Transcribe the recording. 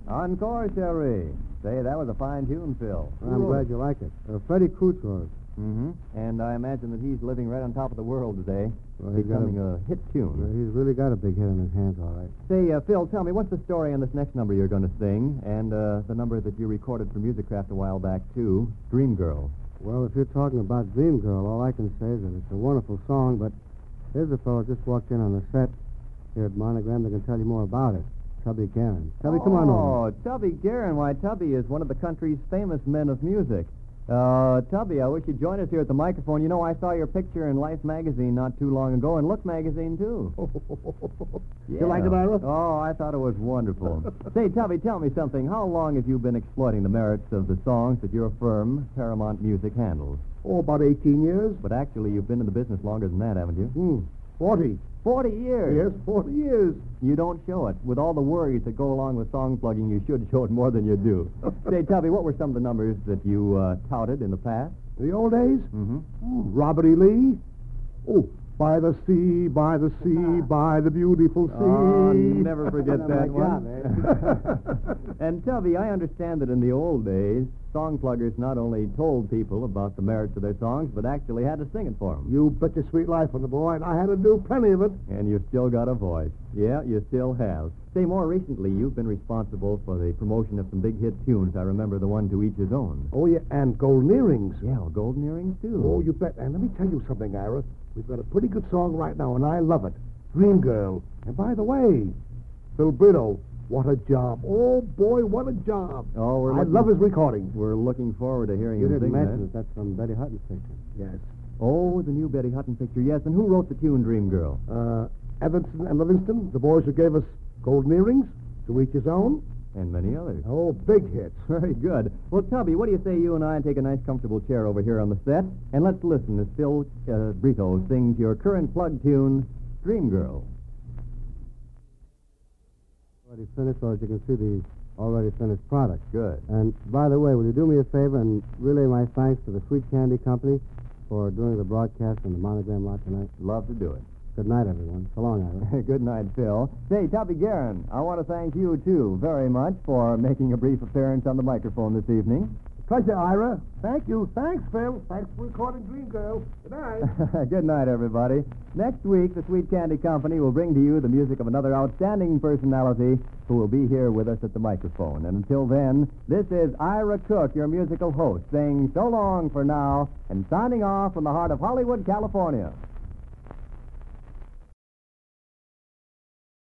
Encore, Sherry. Say, that was a fine tune, Phil. I'm glad you like it. Freddie Coots wrote it. Mm-hmm. And I imagine that he's living right on top of the world today. Well, he's becoming a hit tune. He's really got a big hit on his hands, all right. Say, Phil, tell me, what's the story on this next number you're going to sing? And the number that you recorded for Musicraft a while back, too, Dream Girl. Well, if you're talking about Dream Girl, all I can say is that it's a wonderful song, but here's a fellow just walked in on the set here at Monogram that can tell you more about it. Tubby Guerin. Tubby, come on over. Oh, Tubby Guerin. Why, Tubby is one of the country's famous men of music. Tubby, I wish you'd join us here at the microphone. You know, I saw your picture in Life magazine not too long ago, and Look magazine, too. You like it, Ira? Oh, I thought it was wonderful. Say, Tubby, tell me something. How long have you been exploiting the merits of the songs that your firm, Paramount Music, handles? Oh, about 18 years. But actually, you've been in the business longer than that, haven't you? 40. 40 years? Yes, 40 years. You don't show it. With all the worries that go along with song plugging, you should show it more than you do. Say, Tubby, what were some of the numbers that you touted in the past? The old days? Mm-hmm. Robert E. Lee. Oh, by the sea, by the sea, by the beautiful sea. Oh, never forget that God, one. And, Tubby, I understand that in the old days, song pluggers not only told people about the merits of their songs, but actually had to sing it for them. You bet your sweet life on the boy, and I had to do plenty of it. And you've still got a voice. Yeah, you still have. Say, more recently, you've been responsible for the promotion of some big hit tunes. I remember the one To Each His Own. Oh, yeah, and golden earrings. Yeah, well, golden earrings, too. Oh, you bet. And let me tell you something, Ira. We've got a pretty good song right now, and I love it. Dream Girl. And by the way, Phil Brito, what a job. Oh, boy, what a job. Oh, I love his recordings. We're looking forward to hearing You him didn't sing mention that. it. That's from Betty Hutton's picture. Yes. Oh, the new Betty Hutton picture, yes. And who wrote the tune Dream Girl? Evanston and Livingston, the boys who gave us golden earrings, To Each His Own. And many others. Oh, big hits. Very good. Well, Tubby, what do you say you and I take a nice, comfortable chair over here on the set, and let's listen as Phil Brito sings your current plug tune, Dream Girl. Already finished, so as you can see, the already finished product. Good. And by the way, will you do me a favor and relay my thanks to the Sweet Candy Company for doing the broadcast on the Monogram lot tonight? Love to do it. Good night, everyone. So long, Ira. Good night, Phil. Say, Tubby Guerin, I want to thank you, too, very much for making a brief appearance on the microphone this evening. Pleasure, Ira. Thank you. Thanks, Phil. Thanks for recording Dream Girl. Good night. Good night, everybody. Next week, the Sweet Candy Company will bring to you the music of another outstanding personality who will be here with us at the microphone. And until then, this is Ira Cook, your musical host, saying so long for now and signing off from the heart of Hollywood, California.